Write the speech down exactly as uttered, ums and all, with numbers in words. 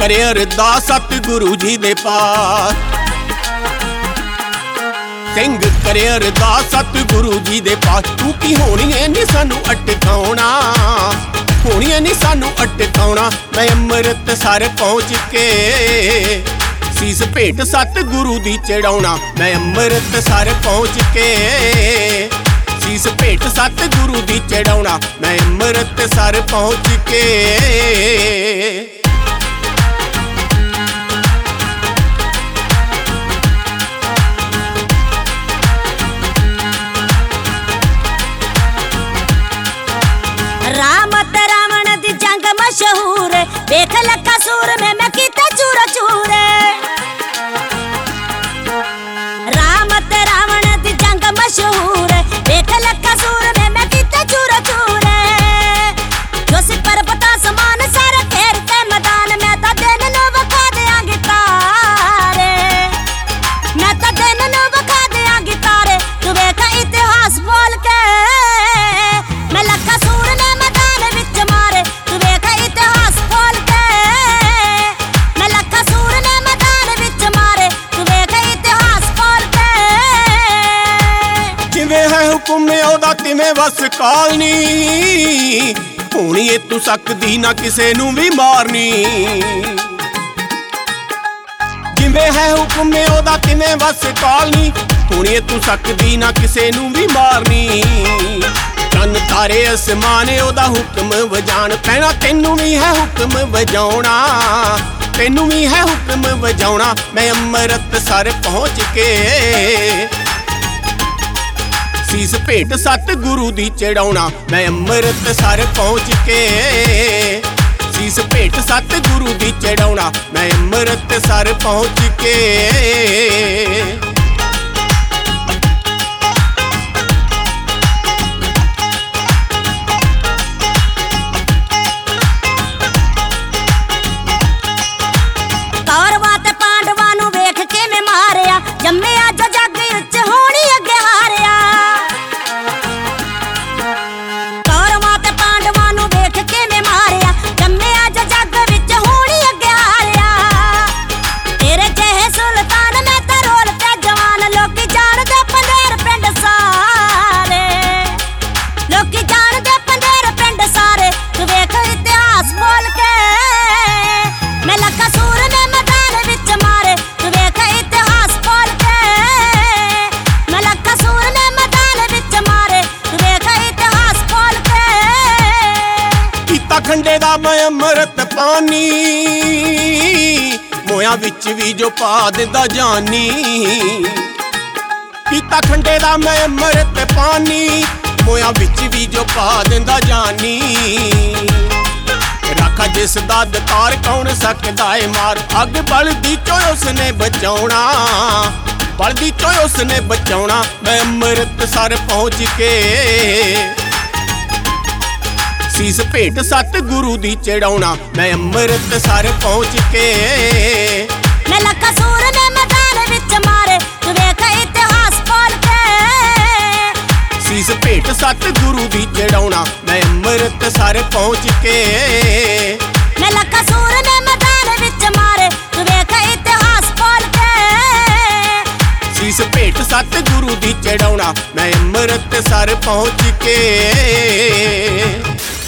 करे अरदास सतगुरु जी दे पास। सिंह करे अरदास सतगुरु जी दे पास। तू की होनी नी सानू अटकाउणा, होनी नी सानू अटकाउणा। मैं अमृतसर पहुँच के सीस भेंट सतगुरु दी चढ़ाउणा। मैं अमृतसर पहुँच के सीस भेंट सतगुरु दी चढ़ाउणा। मैं अमृतसर पहुँच के राम ते रावण दी जंग मशहूर, देख लखा सूर में मैं कीता चूर चूर। राम ते रावण दी जंग मशहूर, देख लखा सूर में मैं कीता चूर चूर। जो सी पर्वता समान सारे खेर के मैदान में तो दिन नु वखा देंगी तारे, मैं तो दिन नु वखा देंगी तारे। तू वेख इतिहास बोल के मैं लखा सूर ने हुक्म ओदा तिवें वस काल नी, होनी ए तू सकदी ना किसे नू भी मारनी। जिवें है हुक्म ओदा तिवें वस काल नी, होनी ए तू सकदी ना किसे नू भी मारनी। चन्न तारे आसमान ओदा हुक्म वजाण पैना, तैनू भी है हुक्म वजाउणा, तैनू भी है हुक्म वजाउणा। मैं अमृतसर पहुँच के सीस भेंट सतगुरु दी चढ़ाउणा। मैं अमृतसर पहुँच के सीस भेंट सतगुरु दी चढ़ाउणा। मैं अमृतसर पहुँच के कौरवां ते पांडवां नू वेख के मैं मारिया, जम्मे अज जग विच होनी अगे हारिया। कौरवां ते पांडवां नू वेख के मैं मारिया, जम्मे अज जग विच होनी अगे हारिया। तेरे जेहे सुल्तान मैं ते रोल ते जवान, लोकी जानदे पंधेर पिंड सारे, लोकी जानदे पंधेर पिंड सारे। तू वेख इतिहास बोल के मैं लखा सूर ने मैदान विच मारे। तू वेख इतिहास बोल के मैं लखा सूर ने मैदान विच मारे। तू वेख इतिहास बोल के कीता खंडे दा मैं अमृत पानी, मोया विच भी जो पा दिंदा जानी। कीता खंडे दा मैं अमृत पानी, मोया विच भी जो पा दिंदा जानी। रखा जिस दा दकार कौन सकदा है मार, अग बलदी चो उसने बचाउणा, बलदी चो उसने बचाउणा। मैं अमृतसर पहुँच के सीस भेंट सतगुरु दी चढ़ाउणा। मैं अमृतसर पहुँच के मैं लखा सूर ने मैदान विच मारे। तू वेख इतिहास बोल के सीस भेंट सतगुरु दी चढ़ाउणा। मैं अमृतसर पहुँच के मैं लखा सूर ने मैदान विच मारे। तू वेख इतिहास बोल के सीस भेंट सतगुरु दी चढ़ाउणा। मैं अमृतसर पहुँच के